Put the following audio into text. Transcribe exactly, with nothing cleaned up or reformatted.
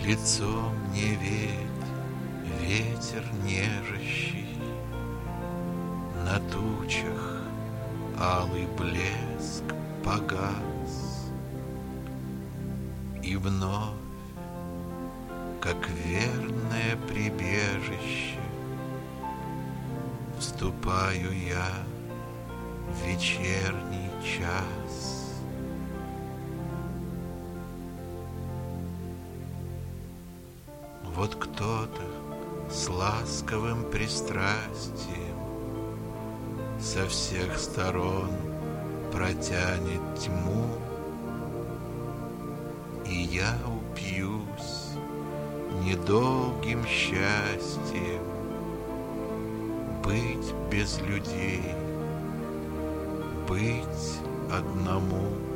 лицом не веет ветер нежащий, на тучах алый блеск погас, и вновь, как верное прибежище, вступаю я в вечерний час. Вот кто-то с ласковым пристрастием со всех сторон протянет тьму, и я упьюсь недолгим счастьем быть без людей, быть одному.